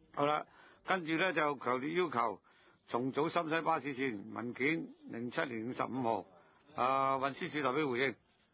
好啦，跟住咧就強烈要求重組深西巴士線文件07年55號，運輸署代表回應。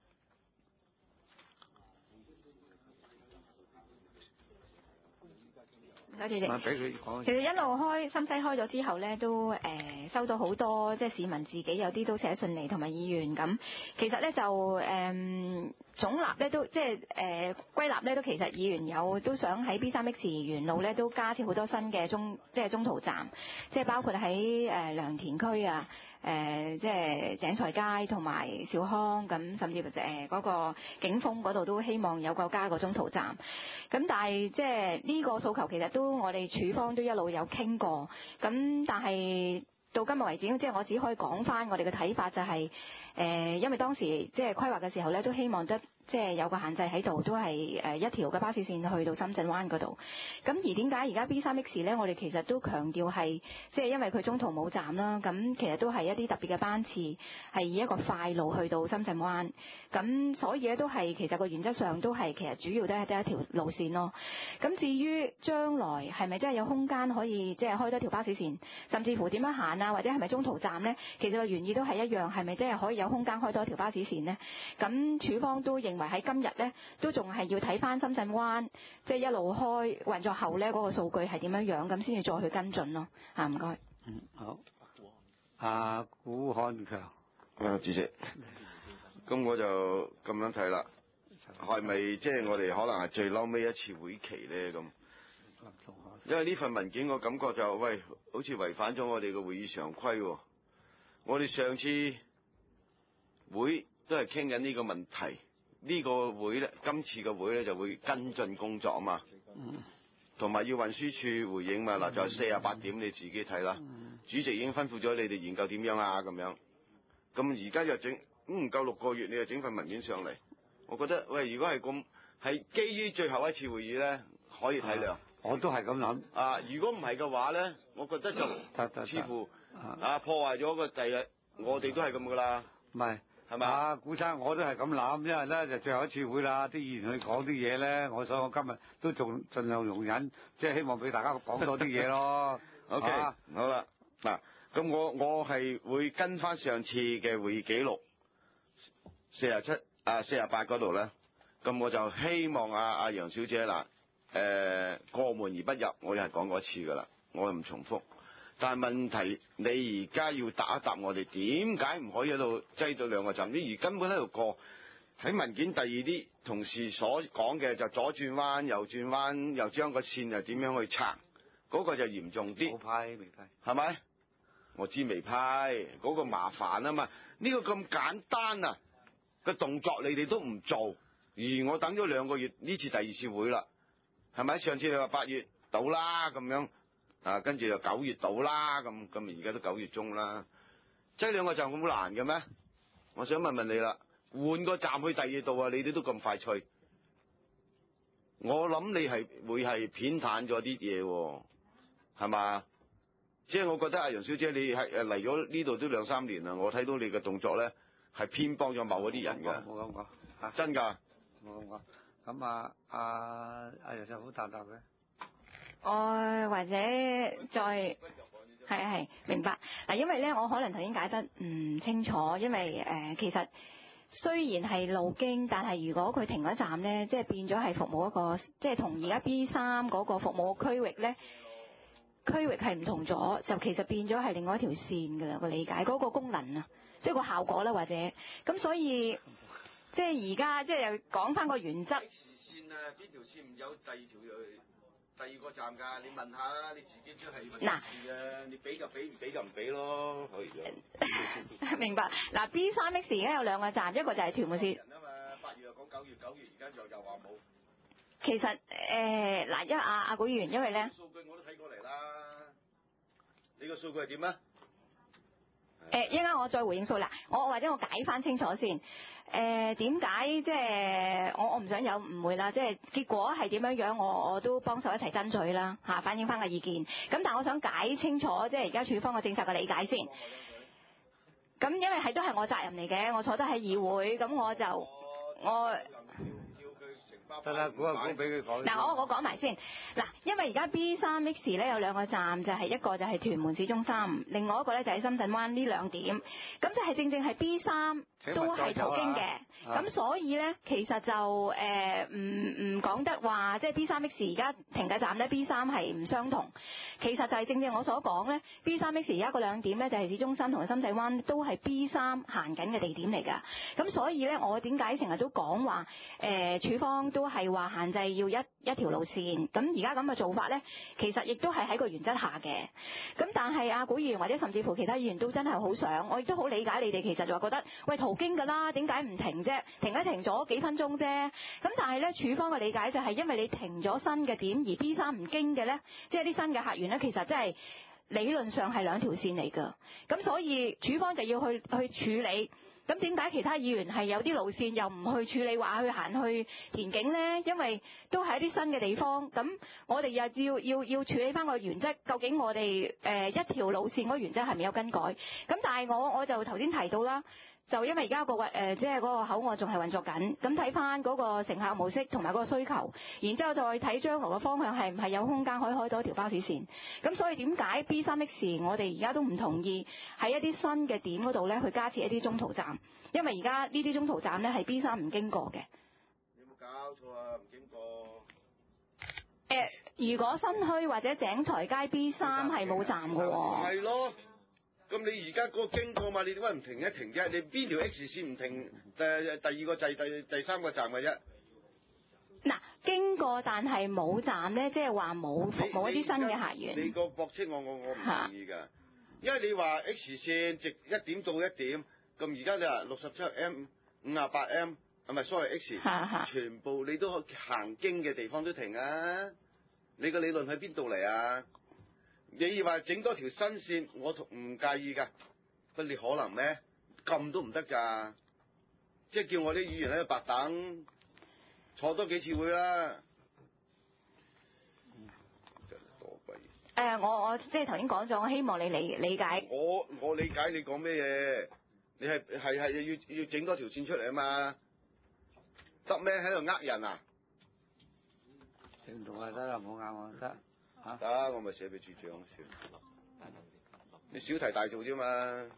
主席，其實一路開深西開咗之後咧，都收到好多即係市民自己有啲都寫信嚟同埋議員咁。其實咧就總立咧都即係歸納咧都其實議員有都想喺 B3X 沿路咧都加設好多新嘅中途站，即係包括喺良田區啊。即係井菜街同埋兆康咁，甚至嗰個景豐嗰度都希望有個加個中途站。咁但係即係呢個訴求其實都我哋署方都一路有傾過。咁但係到今日為止，即係我只可以講翻我哋嘅睇法就係因為當時即係規劃嘅時候咧，都希望得即係有個限制喺度，都係一條嘅巴士線去到深圳灣嗰度。咁而點解而家 B3X 咧，我哋其實都強調係即係因為佢中途冇站啦，咁其實都係一啲特別嘅班次，係以一個快路去到深圳灣。咁所以咧都係其實個原則上都係其實主要都係得一條路線咯。咁至於將來係咪真係有空間可以即係開多條巴士線，甚至乎點樣行啊，或者係咪中途站咧？其實個原意都係一樣，係咪真係可以有空間開多條巴士線咧？咁署方都認為喺今日咧，都仲係要睇翻深圳灣，即係一路開運作後咧嗰個數據係點樣樣，咁先至再去跟進咯。唔該。 好。古漢強。 主席，咁我就咁樣睇啦，係咪即係我哋可能係最嬲尾一次會期咧咁？因為呢份文件我感覺就喂，好似違反咗我哋嘅會議常規喎。我哋上次會都係傾緊呢個問題，呢個會咧，今次嘅會咧就會跟進工作啊嘛，同埋要運輸署回應嘛。嗱就係48點你自己睇啦。主席已經吩咐咗你哋研究點樣啊咁樣，咁而家又整唔夠6個月，你又整份文件上嚟，我覺得喂，如果係咁，係基於最後一次會議咧，可以體諒。 我都係咁諗。 如果唔係嘅話咧，我覺得就似乎破壞咗個第日，我哋都係咁噶啦。 唔係。 係咪古生，我都係咁諗，因為咧就最後一次會啦，啲議員去講啲嘢咧，所以我今日都仲盡量容忍，即係希望俾大家講多啲嘢咯。 OK，好啦，嗱，咁我係會跟翻上次嘅會議記錄47、48嗰度咧，咁我就希望阿楊小姐嗱，過門而不入，我又係講過一次噶啦，我又唔重複。但係問題，你而家要答一答我哋，點解唔可以喺度擠到2個站？你而根本喺度過喺文件第二啲同事所講嘅就左轉彎、右轉彎，又將個線又點樣去拆，嗰個就嚴重啲。 冇批，未批， 係咪？我知未批，嗰個麻煩啊嘛。呢個咁簡單啊個動作，你哋都唔做，而我等咗2個月，呢次第2次會啦，係咪？上次你話8月到啦咁樣。跟住就9月到啦，咁而家都9月中啦，擠2個站咁難嘅咩？我想問問你啦，換個站去第2度啊，你哋都咁快脆，我諗你係會係偏袒咗啲嘢，係嘛？即係我覺得阿楊小姐你係嚟咗呢度都2、3年啦，我睇到你嘅動作咧係偏幫咗某啲人嘅， 冇咁講， 真㗎， 冇咁講。咁阿楊生好答嘅。 我或者再係明白嗱，因為咧我可能頭先解得唔清楚，因為其實雖然係路經，但係如果佢停嗰站咧，即係變咗係服務一個，即係同而家 B3嗰個服務區域咧，區域係唔同咗，就其實變咗係另外一條線㗎啦。個理解嗰個功能啊，即係個效果啦，或者咁，所以即係而家即係又講翻個原則。 線啊，邊條線唔有第2條第2個站㗎？你問下啦，你自己都係問事啊！你俾就俾，唔俾就唔俾咯。可以明白嗱，B3X 而家有2個站，一個就係屯門線。人啊嘛，8月又講9月，9月而家又話冇。 其實嗱，因為阿古議員，因為咧數據我都睇過嚟啦。你個數據係點啊？ 一陣間我再回應數啦，或者我解翻清楚先。點解即係我唔想有誤會啦？即係結果係點樣樣，我都幫手一齊爭取啦嚇，反映翻個意見。咁但係我想解清楚，即係而家署方嘅政策嘅理解先。咁因為都係我責任嚟嘅，我坐得喺議會，咁我就叫佢承包得啦，估俾佢講。 嗱，我講埋先。嗱，因為而家 B3X 咧有兩個站，就係一個就係屯門市中心，另外一個咧就係深圳灣呢兩點。咁就係正正係 B3都係途經嘅。咁所以咧，其實就唔講得話，即係 B3X 而家停嘅站咧 B3係唔相同。其實就係正正我所講咧 ，B3X 而家個兩點咧就係市中心同埋深圳灣都係 B3行緊嘅地點嚟㗎。咁所以咧，我點解成日都講話處方都係話限制要一條路線。咁而家咁嘅做法咧，其實亦都係喺個原則下嘅。咁但係阿古議員或者甚至乎其他議員都真係好想，我亦都好理解你哋其實就話覺得，喂，途經㗎啦，點解唔停啫？停咗幾分鐘啫。咁但係咧，處方嘅理解就係因為你停咗新嘅點，而 B3唔經嘅咧，即係啲新嘅客源咧，其實真係理論上係兩條線嚟㗎。咁所以處方就要去處理。咁點解其他議員係有啲路線又唔去處理，話去行去田徑呢？因為都係一啲新嘅地方。咁我哋又要處理翻個原則，究竟我哋一條路線嗰個原則係咪有更改？咁但係我就頭先提到啦。就因為而家即係嗰個口岸仲係運作緊，咁睇翻嗰個乘客模式同埋嗰個需求，然之後再睇將來嘅方向係唔係有空間可以開多一條巴士線。咁所以點解 B3X 我哋而家都唔同意喺一啲新嘅點嗰度咧去加設一啲中途站，因為而家呢啲中途站咧係 B3唔經過嘅。 你有冇搞錯啊？唔經過？ 如果新墟或者井財街 B3係冇站嘅喎。 係咯。咁你而家嗰個經過嘛？你點解唔停一停啫？你邊條 X 線唔停？第二個掣第三個站嘅啫。 嗱，經過但係冇站咧，即係話冇服務一啲新嘅客源。 你個駁斥我唔同意㗎，因為你話 X 線直一點到一點，咁而家你話67M、58M，係咪所謂 X？全部你都行經嘅地方都停啊！你個理論喺邊度嚟啊？你話整多條新線，我唔介意㗎。不你可能咩？咁都唔得咋？即係叫我啲議員喺度白等，坐多幾次會啦。真係多鬼。 我即係頭先講咗，我希望你理解。 我理解你講咩嘢？你係要整多條線出嚟啊嘛？得咩？喺度呃人啊？ 整到啊得啦，唔好啱我得。 得，我咪寫俾處長先。你小題大做啫嘛，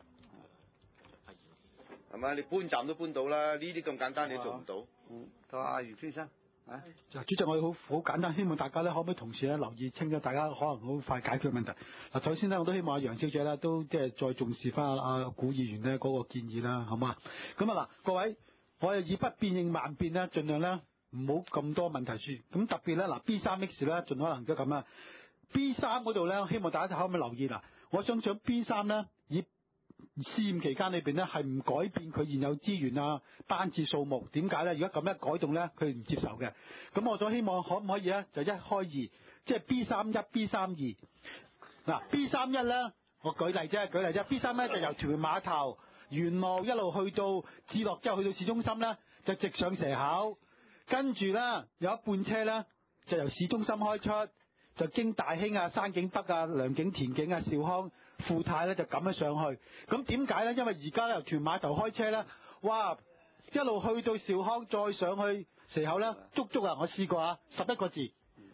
係咪？你搬站都搬到啦，呢啲咁簡單你做唔到。 到阿余先生。 主席，我哋好簡單，希望大家咧可唔可以同時咧留意清咗，大家可能好快解決問題。嗱，首先咧，我都希望阿楊小姐咧都即係再重視翻阿古議員咧嗰個建議啦，好嘛？咁啊嗱，各位，我哋以不變應萬變咧，盡量咧唔好咁多問題處。咁特別咧嗱 B3X 咧，盡可能都咁啦。B3嗰度咧，希望大家可唔可以留意嗱？我相信 B3咧，以試驗期間裏邊咧係唔改變佢現有資源啊、班次數目。點解咧？如果咁一改動咧，佢唔接受嘅。咁我所希望可唔可以咧，就一開二，即係 B31、B32。嗱 B31咧，我舉例啫，B3咧就由屯門碼頭沿路一路去到置樂之後去到市中心咧，就直上蛇口，跟住咧有一半車咧就由市中心開出。就經大興啊、山景北啊、良景田景啊、兆康、富泰咧就咁樣上去。咁點解咧？因為而家咧由屯碼頭開車咧，哇，一路去到兆康再上去蛇口咧，足啊！我試過啊，11個字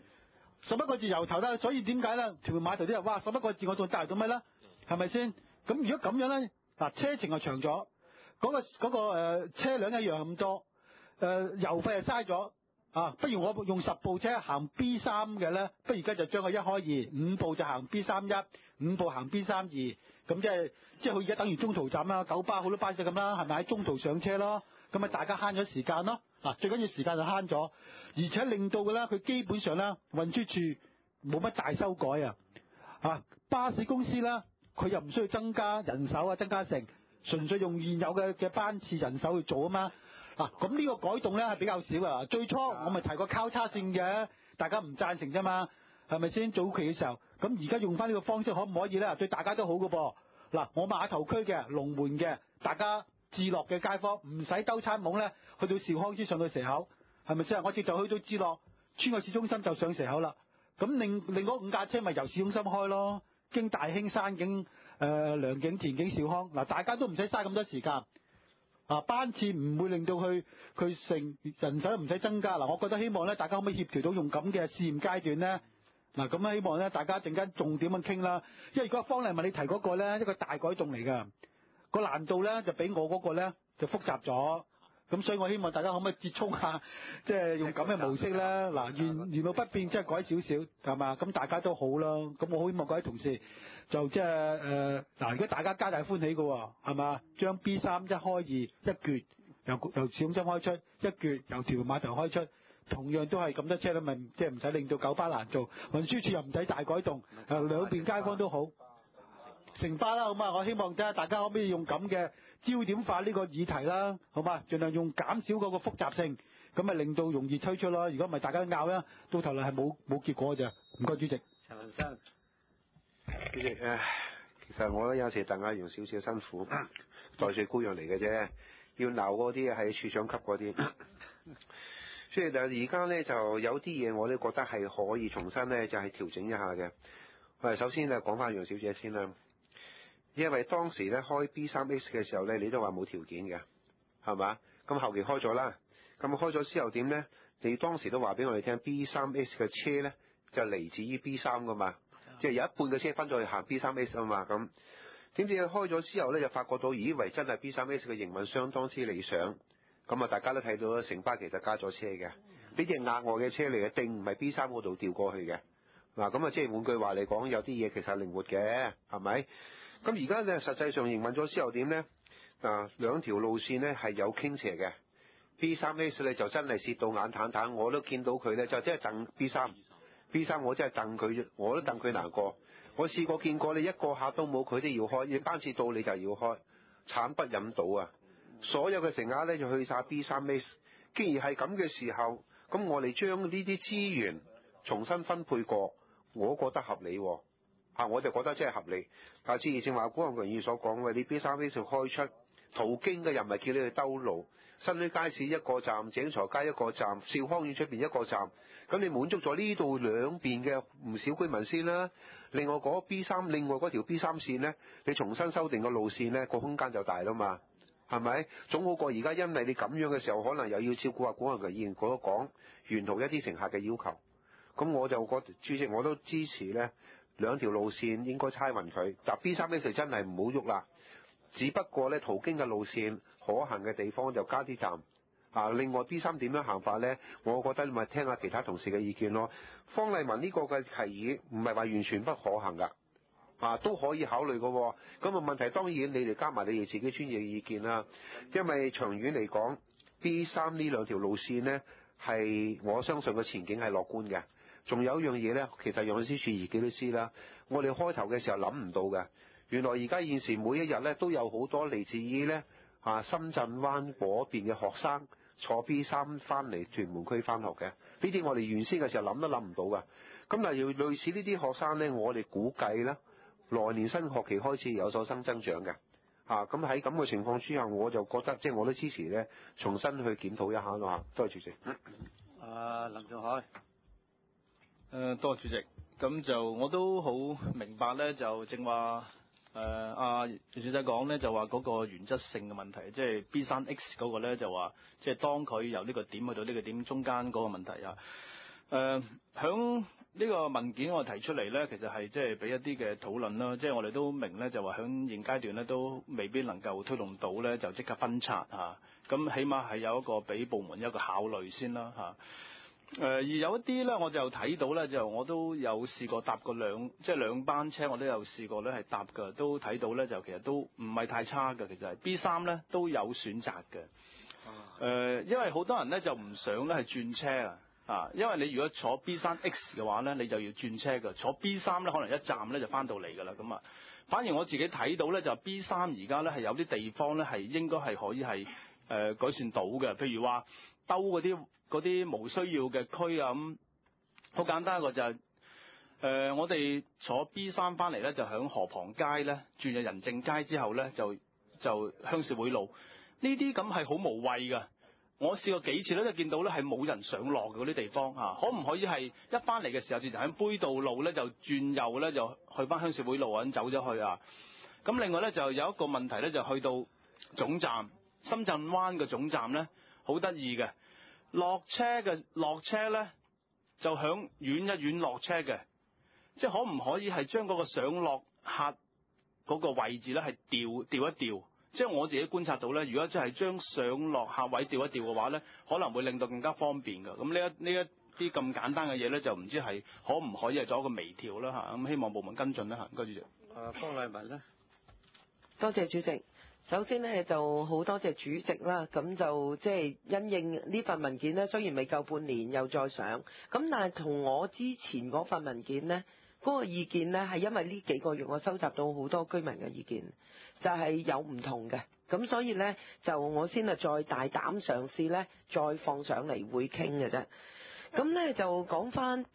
，11個字由頭啦。所以點解咧？屯碼頭啲人哇，11個字我仲帶嚟做咩咧？係咪先？咁如果咁樣咧，嗱車程就長咗，嗰個車輛一樣咁多，油費就嘥咗。不如我用10部車行 B3 嘅咧，不如而家就將佢一開二，5部就行 B31， 5部行 B32，咁即係佢而家等於中途站啦，九巴好多巴士咁啦，係咪喺中途上車咯？咁咪大家慳咗時間咯。最緊要時間就慳咗，而且令到嘅咧，佢基本上咧運輸處冇乜大修改啊。巴士公司咧，佢又唔需要增加人手啊，增加成，純粹用現有嘅班次人手去做啊嘛。咁呢個改動咧係比較少啊！最初我咪提過交叉線嘅，大家唔贊成啫嘛，係咪先？早期嘅時候，咁而家用翻呢個方式可唔可以咧？對大家都好嘅噃。我碼頭區嘅、龍門嘅，大家置樂嘅街坊唔使兜餐懵咧，去到兆康先上到蛇口，係咪先？我直就去到置樂，穿過市中心就上蛇口啦。咁另嗰5架車咪由市中心開咯，經大興、山景、良景、田景、兆康，大家都唔使嘥咁多時間。 班次唔會令到佢成人手唔使增加。嗱，我覺得希望咧，大家可唔可以協調到用咁嘅試驗階段咧？嗱，咁希望咧，大家陣間重點咁傾啦。因為如果方麗文你提嗰個咧，一個大改動嚟㗎，個難度咧就比我嗰個咧就複雜咗。咁所以我希望大家可唔可以折衷下，即係用咁嘅模式咧？嗱，原路不變，即係改少少，係嘛？咁大家都好咯。咁我好希望各位同事就即係嗱，如果大家皆大歡喜嘅喎，係嘛？將 B3 一開二一橛，由市中心開出一橛，由屯門碼頭開出，同樣都係咁多車咧，咪即係唔使令到九巴難做，運輸署又唔使大改動，兩邊街坊都好。城巴啦，好嘛？我希望睇下大家可唔可以用咁嘅焦點化呢個議題啦，好嘛？盡量用減少嗰個複雜性，咁咪令到容易推出咯。如果唔係大家都拗啦，到頭嚟係冇結果嘅啫。唔該，主席。 陳文生， 主席其實我覺得有時鄧亞榮少少辛苦，代罪羔羊嚟嘅啫。要鬧嗰啲係處長級嗰啲，所以就而家咧就有啲嘢我都覺得係可以重新咧就係調整一下嘅。首先就講翻楊小姐先啦。因為當時咧開 B3X 嘅時候咧，你都話冇條件嘅，係嘛？咁後期開咗啦，咁開咗之後點咧？你當時都話俾我哋聽 ，B3X 嘅車咧就嚟自於 B3 噶嘛，即係有一半嘅車分咗去行 B3X 啊嘛。咁點知佢開咗之後咧，就發覺到以為真係 B3X 嘅營運相當之理想，咁啊大家都睇到城巴其實加咗車嘅，呢啲係額外嘅車嚟嘅，定唔係 B3 嗰度調過去嘅嗱。咁啊即係換句話嚟講，有啲嘢其實係靈活嘅，係咪？咁而家咧，實際上營運咗之後點咧？兩條路線咧係有傾斜嘅。B3X 咧就真係蝕到眼淡淡，我都見到佢咧就真係戥 B3 我真係戥佢，我都戥佢難過。我試過見過你一個客都冇，佢都要開，班次到你就要開，慘不忍睹啊！所有嘅乘客咧就去晒 B3X， 既然係咁嘅時候，咁我哋將呢啲資源重新分配過，我覺得合理喎。我就覺得真係合理。但係正話古漢強議所講嘅，你 B3X 開出途經嘅又唔係叫你去兜路，新墟街市一個站，井財街一個站，兆康苑出邊一個站，咁你滿足咗呢度兩邊嘅唔少居民先啦。另外嗰條 B3 線呢，你重新修訂個路線呢，個空間就大啦嘛，係咪？總好過而家因為你咁樣嘅時候，可能又要照顧下古漢強議員嗰講沿途一啲乘客嘅要求。咁我就覺得主席我都支持呢。兩條路線應該猜勻佢，但 B3X 真係唔好喐啦。只不過咧途經嘅路線可行嘅地方就加啲站。另外 B3 點樣行法咧？我覺得你咪聽下其他同事嘅意見咯。方麗文呢個嘅提議唔係話完全不可行噶，都可以考慮嘅。咁啊問題當然你哋加埋你哋自己專業嘅意見啦。因為長遠嚟講 ，B3 呢兩條路線咧係我相信個前景係樂觀嘅。仲有一樣嘢咧，其實運輸署自己都知啦。我哋開頭嘅時候諗唔到嘅，原來而家現時每一日咧都有好多嚟自於咧深圳灣嗰邊嘅學生坐 B3 翻嚟屯門區翻學嘅。呢啲我哋原先嘅時候諗都諗唔到㗎。咁但係類似呢啲學生咧，我哋估計咧來年新學期開始有所增長嘅。咁喺咁嘅情況之下，我就覺得即係我都支持咧，重新去檢討一下咯。多謝主席。 林仲海。 多謝主席，咁就我都好明白咧，就正話阿袁小姐講咧，就話嗰個原則性嘅問題，即係 B3X 嗰個咧就話，即係當佢由呢個點去到呢個點中間嗰個問題啊。響呢個文件我提出嚟咧，其實係即係俾一啲嘅討論啦，即係我哋都明咧，就話響現階段咧都未必能夠推動到咧，就即刻分拆嚇。咁起碼係有一個俾部門一個考慮先啦嚇。而有一啲咧，我就睇到咧，就我都有試過搭過兩班車，我都有試過咧係搭㗎，都睇到咧就其實都唔係太差嘅，其實係 B3 咧都有選擇嘅。因為好多人咧就唔想咧係轉車啊，因為你如果坐 B3X 嘅話咧，你就要轉車㗎，坐 B3 咧可能一站咧就翻到嚟㗎啦，咁啊。反而我自己睇到咧就 B3 而家咧係有啲地方咧係應該係可以係改善到嘅，譬如話兜嗰啲冇需要嘅區啊，咁好簡單一個就係我哋坐 B3 翻嚟咧，就響河旁街咧轉入仁政街之後咧，就鄉事會路呢啲咁係好無謂㗎。我試過幾次咧，就見到咧係冇人上落嘅嗰啲地方嚇，可唔可以係一翻嚟嘅時候，就喺杯渡路咧就轉右咧就去翻鄉事會路咁走咗去啊？咁另外咧就有一個問題咧，就去到總站深圳灣嘅總站咧，好得意嘅，落車咧就響遠一遠落車嘅，即係可唔可以係將嗰個上落客嗰個位置咧係調一調？即係我自己觀察到咧，如果真係將上落客位調一調嘅話咧，可能會令到更加方便㗎。咁呢一啲咁簡單嘅嘢咧，就唔知係可唔可以係做一個微調啦嚇。咁希望部門跟進啦嚇。唔該主席。 方麗文咧， 多謝主席。首先呢，就好多謝主席啦，咁就即係因應呢份文件呢，雖然未夠半年又再上，咁但係同我之前嗰份文件呢，嗰個意見呢，係因為呢幾個月我收集到好多居民嘅意見，就係有唔同嘅，咁所以呢，就我先再大膽嘗試呢，再放上嚟會傾嘅啫。咁呢，就講翻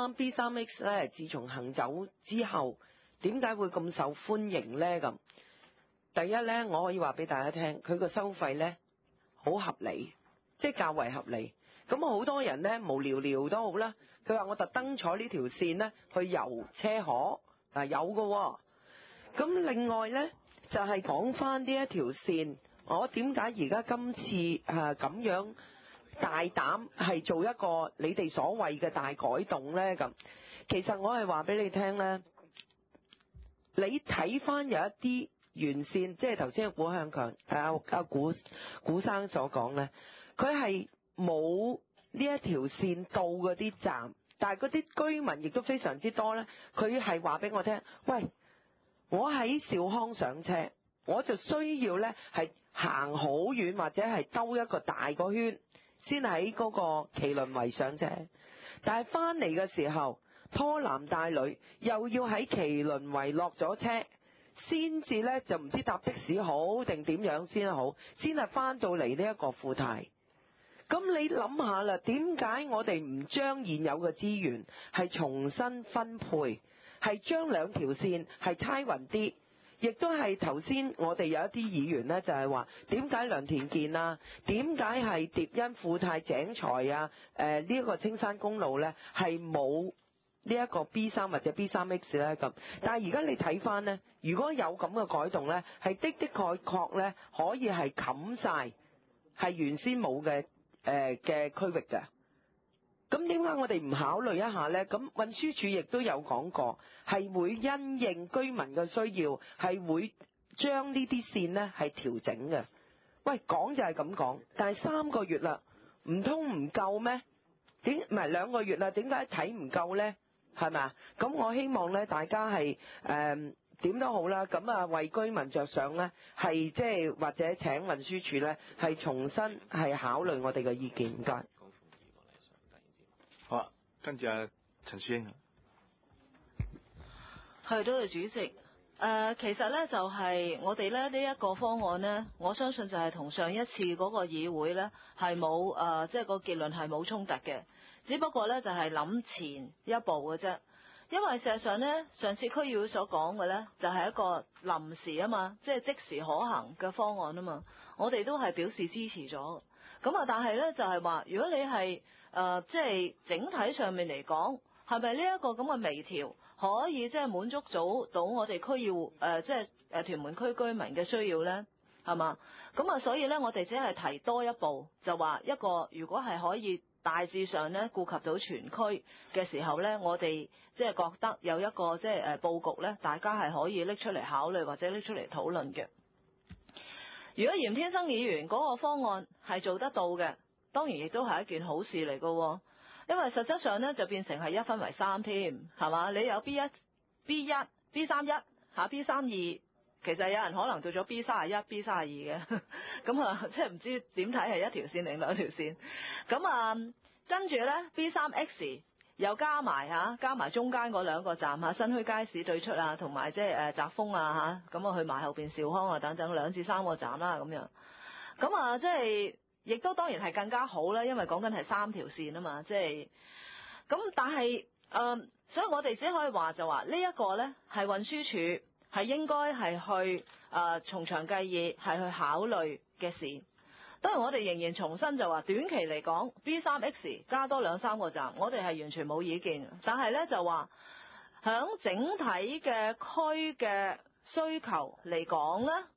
B3X 呢，自從行走之後，點解會咁受歡迎呢？咁第一呢，我可以話俾大家聽，佢個收費呢好合理，即係較為合理。咁好多人呢，無聊聊都好啦，佢話我特登坐呢條線呢去遊車河，有㗎喎。咁另外呢，就係講翻呢一條線，我點解而家今次咁樣大膽係做一個你哋所謂嘅大改動呢？咁其實我係話俾你聽呢，你睇翻有一啲沿線，即係頭先古向強古生所講呢，佢係冇呢一條線到嗰啲站，但係嗰啲居民亦都非常之多呢，佢係話俾我聽，喂，我喺兆康上車，我就需要呢係行好遠或者係兜一個大個圈先喺嗰個麒麟圍上車，但係翻嚟嘅時候拖男帶女，又要喺麒麟圍落咗車，先至呢就唔知搭的士好定點樣先好，先係翻到嚟呢一個富泰。咁你諗下啦，點解我哋唔將現有嘅資源係重新分配，係將兩條線係猜勻啲，亦都係頭先我哋有一啲議員呢，就係話點解良田健啊，點解係蝶欣富泰井財啊，呢一個青山公路呢，係冇呢一個 B3 或者 B3X 咧咁，但係而家你睇翻呢，如果有咁嘅改動呢，係的確呢，可以係冚晒係原先冇嘅區域嘅。咁點解我哋唔考慮一下呢？咁運輸署亦都有講過，係會因應居民嘅需要，係會將呢啲線呢係調整嘅。喂，講就係咁講，但係3個月啦，唔通唔夠咩？唔係2個月啦，點解睇唔夠呢？係咪啊？咁我希望咧，大家係點都好啦，咁啊為居民着想咧，係即係或者請運輸署咧係重新係考慮我哋嘅意見。唔該。 好啊，跟住啊陳淑英。 係，多謝主席。其實咧就係我哋咧呢一個方案呢，我相信就係同上一次嗰個議會咧係冇即係個結論係冇衝突嘅。只不過咧就係諗前一步嘅啫，因為事實上咧上次區議會所講嘅咧就係一個臨時啊嘛，即係即時可行嘅方案啊嘛，我哋都係表示支持咗。咁啊，但係咧就係話，如果你係即係整體上面嚟講，係咪呢一個咁嘅微調可以即係滿足到我哋區議即係屯門區居民嘅需要咧？係嘛？咁啊，所以咧我哋只係提多一步，就話一個如果係可以大致上咧顧及到全區嘅時候咧，我哋即係覺得有一個即係佈局咧，大家係可以拎出嚟考慮或者拎出嚟討論嘅。如果嚴天生議員嗰個方案係做得到嘅，當然亦都係一件好事嚟㗎，因為實質上咧就變成係1分為3添，係嘛？你有 B1、B1、B31 嚇 B32，其實有人可能做咗 B31、B32 嘅，咁啊即係唔知點睇係一條線定兩條線。咁啊跟住咧 B3X 又加埋中間嗰2個站新墟街市對出啊，同埋即係澤豐啊咁啊去埋後邊兆康啊等等2至3個站啦咁樣。咁啊即係亦都當然係更加好啦，因為講緊係3條線啊嘛，即係咁。但係所以我哋只可以話就話呢一個咧係運輸署係應該係去從長計議係去考慮嘅事。當然我哋仍然重申就話短期嚟講 B3X 加多2-3個站，我哋係完全冇意見。但係咧就話響整體嘅區嘅需求嚟講咧，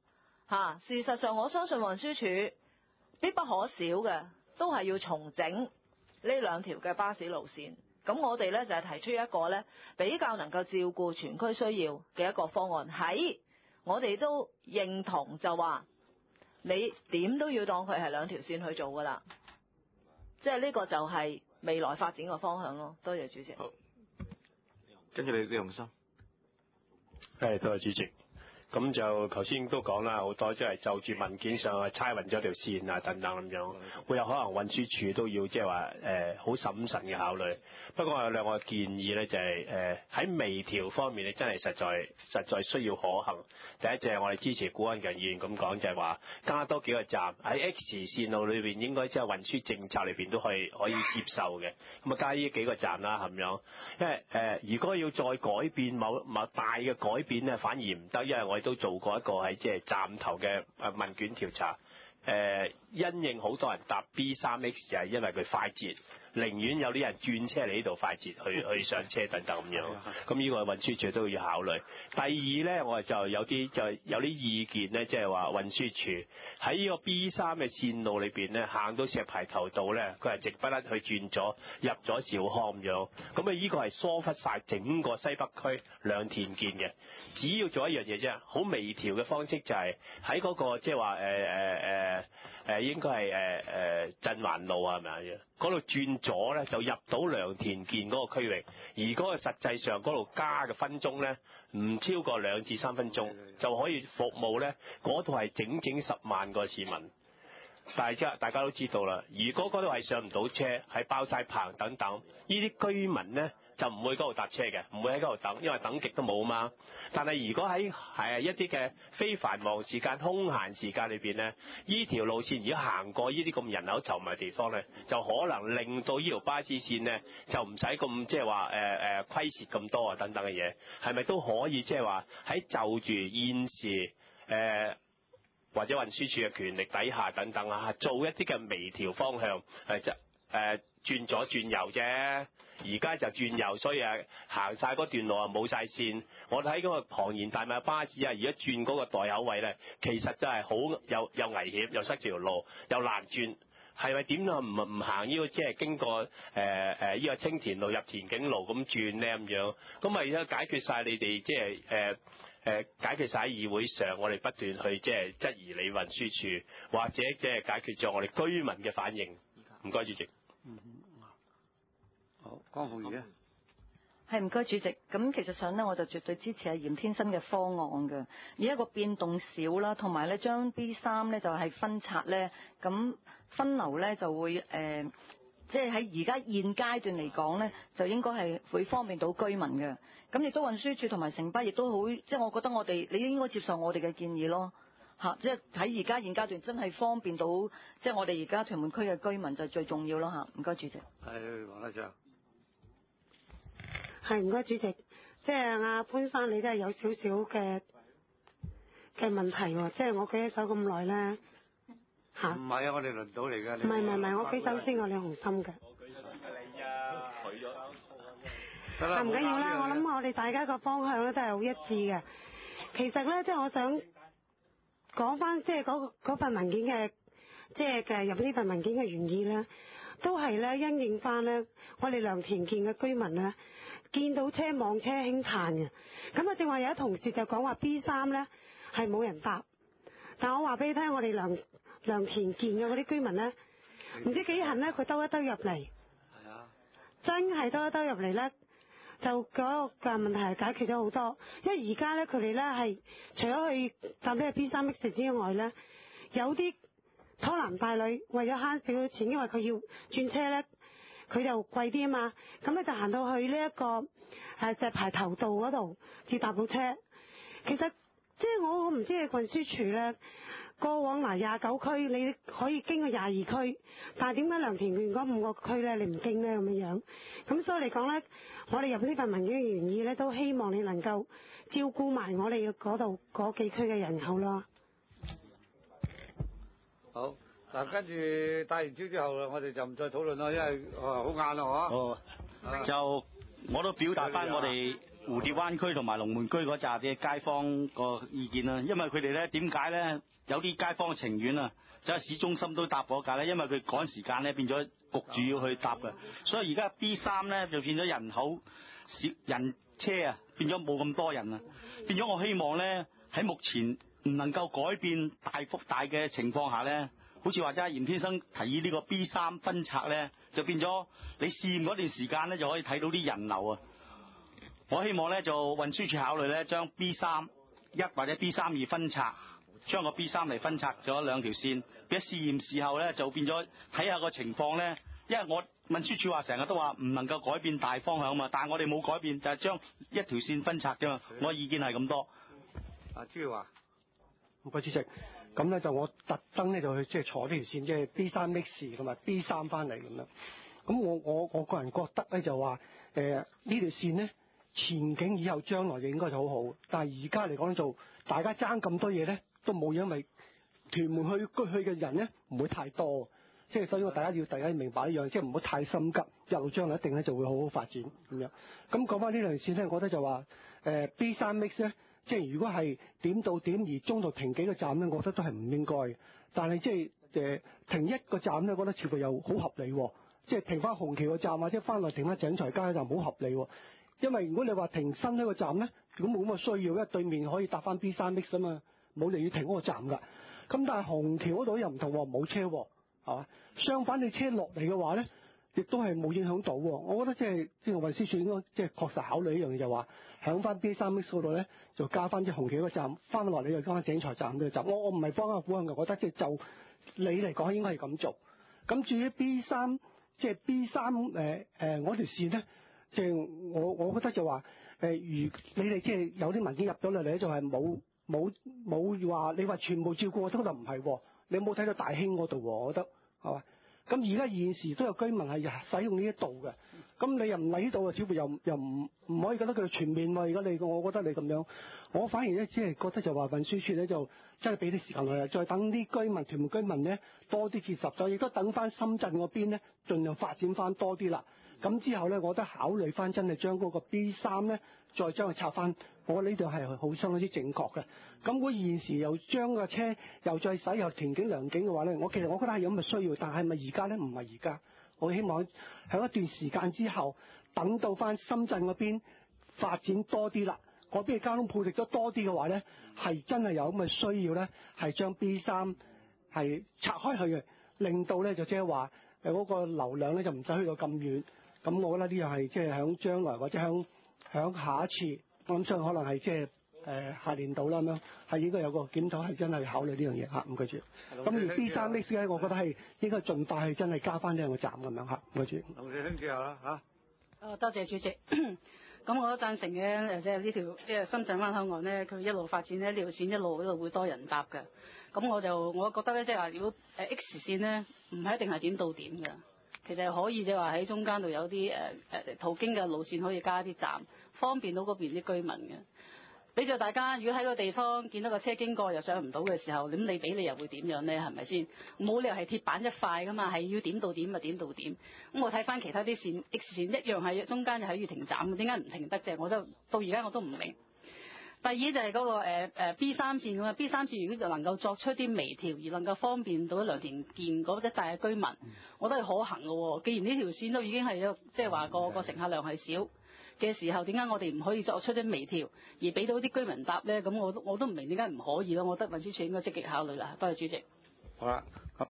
事實上我相信運輸署必不可少嘅都係要重整呢兩條嘅巴士路線。咁我哋呢，就係提出一個呢比較能夠照顧全區需要嘅一個方案，喺我哋都認同就話你點都要當佢係兩條線去做㗎啦，即係呢個就係未來發展嘅方向咯。多謝主席。 好，跟住李鴻森。 多謝主席。咁就頭先都講啦，好多即係就住文件上去猜勻咗條線啊等等咁樣，會有可能運輸署都要即係話好審慎嘅考慮。不過我有兩個建議咧，就係喺微調方面咧，真係實在需要可行。第一就係我哋支持古安強議員咁講，就係話加多幾個站喺 X 線路裏邊，應該即係運輸政策裏邊都可以接受嘅。咁啊加呢幾個站啦咁樣，因為如果要再改變某大嘅改變咧，反而唔得，因為我哋都做過一個喺即係站頭嘅問卷調查，因應好多人搭 B3X 就係因為佢快捷，寧願有啲人轉車嚟呢度快捷去上車等等咁樣。咁呢個運輸署都要考慮。第二咧，我哋就有啲意見咧，即係話運輸署喺呢個 B3嘅線路裏邊咧，行到石排頭道咧，佢係直不甩去轉咗入咗兆康咁樣。咁啊，呢個係疏忽晒整個西北區兩田建嘅。只要做一樣嘢啫，好微調嘅方式就係喺嗰個即係話應該係振環路啊，係咪啊？嗰度轉左咧就入到良田建嗰個區域，而嗰個實際上嗰度加嘅分鐘咧唔超過2至3分鐘就可以服務咧，嗰度係整10萬個市民。但係大家都知道啦，如果嗰度係上唔到車，係爆晒棚等等，呢啲居民咧就唔會嗰度搭車嘅，唔會喺嗰度等，因為等極都冇嘛。但係如果喺一啲嘅非繁忙時間、空閒時間裏邊咧，呢條路線如果行過呢啲咁人口稠密嘅地方咧，就可能令到呢條巴士線咧就唔使咁即係話虧蝕咁多啊等等嘅嘢，係咪都可以即係話喺就住現時或者運輸署嘅權力底下等等啊，做一啲嘅微調方向，轉左轉右啫。而家就轉右，所以行晒嗰段路啊冇晒線。我睇嗰個龐然大物巴士啊，而家轉嗰個代口位咧，其實真係好有危險，又塞住條路，又難轉。係咪點啊？唔行呢個即係經過呢個青田路入田景路咁轉咧咁樣？咁咪而家解決晒你哋即係解決晒喺議會上，我哋不斷去即係質疑你運輸署，或者即係解決咗我哋居民嘅反應。唔該，主席。 好，江鳳儀啊。 係唔該主席，咁其實上呢，我就絕對支持阿嚴天生嘅方案嘅，而一個變動少啦，同埋咧將 B3咧就係分拆咧，咁分流咧就會即係喺而家現階段嚟講咧，就應該係會方便到居民嘅。咁亦都運輸署同埋城巴亦都好，即係我覺得你應該接受我哋嘅建議咯，嚇！即係喺而家現階段真係方便到，即係我哋而家屯門區嘅居民就最重要咯嚇。唔該主席。 係黃德祥。 係唔該主席，即係阿潘生你都係有少少嘅問題喎，即係我舉起手咁耐咧嚇。唔係啊，我哋輪到嚟㗎。唔係，我舉手先，我李鴻森嘅。我舉手先嘅你啊，舉咗。唔緊要啦，我諗我哋大家個方向咧都係好一致嘅。其實咧，即係我想講翻，即係嗰份文件嘅，即係嘅入呢份文件嘅原意咧，都係咧因應翻咧我哋良田建嘅居民咧。見到車望車興嘆嘅，咁啊正話有啲同事就講話 B3咧係冇人搭，但我話俾你聽，我哋良田建嘅嗰啲居民咧，唔知幾恨咧，佢兜一兜入嚟，係啊，真係兜一兜入嚟咧，就嗰個問題係解決咗好多，因為而家咧佢哋咧係除咗去搭呢個 B3X 之外咧，有啲拖男帶女為咗慳少少錢，因為佢要轉車咧。佢就貴啲啊嘛，咁咧就行到去呢一個石排頭道嗰度至搭到車。其實即係我唔知係運輸署咧，過往29區你可以經過22區，但係點解良田縣嗰5個區咧你唔經咧咁樣？咁所以嚟講咧，我哋入呢份文件嘅原意咧，都希望你能夠照顧埋我哋嗰度嗰幾區嘅人口咯。 好。嗱，跟住帶完招之後，我哋就唔再討論啦，因為好晏啦，嗬。 就我都表達翻我哋蝴蝶灣區同埋龍門居嗰扎嘅街坊個意見啦，因為佢哋咧點解咧有啲街坊情願啊，就喺市中心都搭嗰架咧，因為佢趕時間咧變咗焗住要去搭嘅，所以而家 B3咧就變咗人口少人車啊，變咗冇咁多人啊，變咗我希望咧喺目前唔能夠改變大幅大嘅情況下咧，好似話齋嚴天生提議呢個 B3 分拆咧，就變咗你試驗嗰段時間咧就可以睇到啲人流啊。我希望咧就運輸署考慮咧將 B31 或者 B32 分拆，將個 B3嚟分拆咗兩條線，俾試驗時候咧就變咗睇下個情況咧，因為我運輸署話成日都話唔能夠改變大方向嘛，但係我哋冇改變，就係將一條線分拆啫嘛。我意見係咁多。 朱耀華， 唔該主席，咁咧就我特登咧就去即係坐呢條線，即係 B3 mix 同埋 B3 翻嚟咁樣。咁我個人覺得咧就話呢條線咧。前景以後將來就應該就好好，但係而家嚟講就大家爭咁多嘢咧，都冇，因為屯門去嘅人咧唔會太多，即係所以我大家要明白一樣，即係唔好太心急，一路將來一定咧就會好好發展咁樣。咁講翻呢條線咧，我覺得就話B3 mix 咧，即係如果係點到點而中途停幾個站咧，我覺得都係唔應該嘅。但係即係停一個站咧，我覺得似乎又好合理喎，即係停翻紅橋個站或者翻來停翻井財街就好合理喎。因為如果你話停新一個站咧，咁冇咁嘅需要，因為對面可以搭翻 B3 mix 啊嘛，冇理由要停嗰個站㗎。咁但係紅橋嗰度又唔同喎，冇車喎，係嘛？相反你車落嚟嘅話咧，亦都係冇影響到喎。我覺得即係運輸署應該即係確實考慮一樣嘢，就話響翻 B3 mix 嗰度咧，就加翻啲紅橋個站，翻落嚟就加翻井財站呢個站。我唔係幫下股嘅，我覺得即係就你嚟講應該係咁做。咁至於 B3 即係 B3 我條線咧。即係我覺得就話如你哋即係有啲文件入咗嚟咧，就係冇話你話全部照顧，我覺得唔係喎。你冇睇到大興嗰度喎，我覺得係嘛？咁而家現時都有居民係使用呢一度嘅，咁你又唔嚟呢度啊？似乎又唔可以覺得佢全面喎。而家我覺得你咁樣，我反而咧只係覺得就話運輸署咧就真係俾啲時間佢，再等啲居民屯門居民咧多啲接受咗，亦都等翻深圳嗰邊咧盡量發展翻多啲啦。咁之後咧，我覺得考慮翻真係將嗰個 B3咧，再將佢拆翻，我呢度係好相當之正確嘅。咁如果現時又將個車又再使又田景良景嘅話咧，其實我覺得係有咁嘅需要，但係咪而家咧？唔係而家。我希望喺一段時間之後，等到翻深圳嗰邊發展多啲啦，嗰邊嘅交通配合咗多啲嘅話咧，係真係有咁嘅需要咧，係將 B3係拆開去嘅，令到咧就即係話嗰個流量咧就唔使去到咁遠。咁我覺得呢樣係即係響將來或者響下一次，我諗相信可能係即係下年度啦咁樣，係應該有個檢討，係真係考慮呢樣嘢嚇。唔該住。咁而 B3 mix 咧，我覺得係應該盡快係真係加翻呢兩個站咁樣嚇。唔該住。 龍志興之後啦嚇。 多謝主席。咁我都贊成嘅，即係呢條深圳灣口岸咧，佢一路發展咧，呢條線一路會多人搭嘅。咁我覺得咧，即係話如果X 線咧，唔係一定係點到點嘅。其實可以即係話喺中間度有啲途經嘅路線可以加啲站，方便到嗰邊啲居民嘅。俾咗大家，如果喺個地方見到個車經過又上唔到嘅時候，咁你俾你又會點樣咧？係咪先？冇理由係鐵板一塊噶嘛，係要點到點就點到點。咁我睇翻其他啲線 X 線一樣係中間就係要停站，點解唔停得啫？我到而家我都唔明。第二就係嗰個B3 線咁啊，B3 線如果就能夠作出啲微調，而能夠方便到良田健嗰一帶嘅居民，我覺得係可行嘅喎。既然呢條線都已經係即係話個乘客量係少嘅時候，點解我哋唔可以作出啲微調，而俾到啲居民搭咧？咁我都唔明點解唔可以咯。我覺得運輸署應該積極考慮啦。多謝主席。 好啦，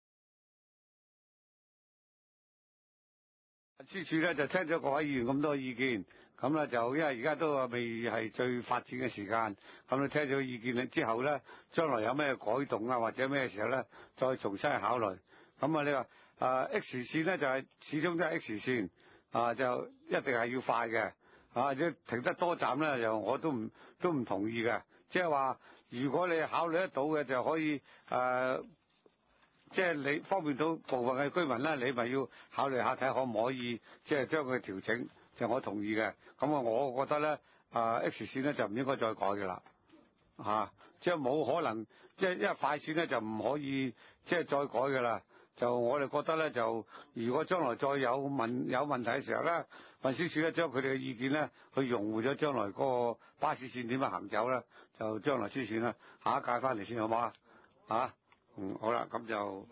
運輸署咧就聽咗各位議員咁多意見。咁咧就因為而家都未係最發展嘅時間，咁你聽咗意見之後咧，將來有咩改動啊，或者咩時候咧，再重新去考慮。咁啊，你話X 線咧就係始終都係 X 線就一定係要快嘅即停得多站咧，又我都唔同意嘅。即係話，如果你考慮得到嘅，就可以即係你方便到部分嘅居民咧，你咪要考慮下睇可唔可以即係將佢調整。就我同意嘅，咁我覺得咧X 線咧就唔應該再改嘅啦，即係冇可能，即係因為快線咧就唔可以即係再改嘅啦。就我哋覺得咧，就如果將來再有問題嘅時候咧， 運輸署咧將佢哋嘅意見咧去融匯咗將來嗰個巴士線點樣行走咧，就將來先算啦。下一屆翻嚟先好唔好啊？好啦，咁就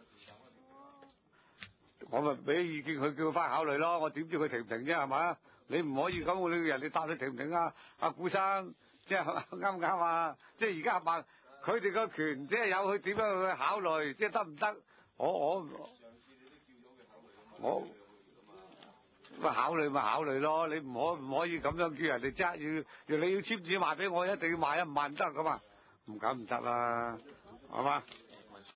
我咪俾意見佢，叫佢翻考慮咯。我點知佢停唔停啫？係咪？你唔可以咁，你人哋答你停唔停啊？阿古生，即係啱唔啱啊？即係而家話佢哋個權，即係有佢點樣去考慮，即係得唔得？我咪考慮咪考慮咯。你唔可以咁樣叫人哋揸要你要簽紙賣俾我，一定要賣1萬得噶嘛？唔咁唔得啦，係嘛？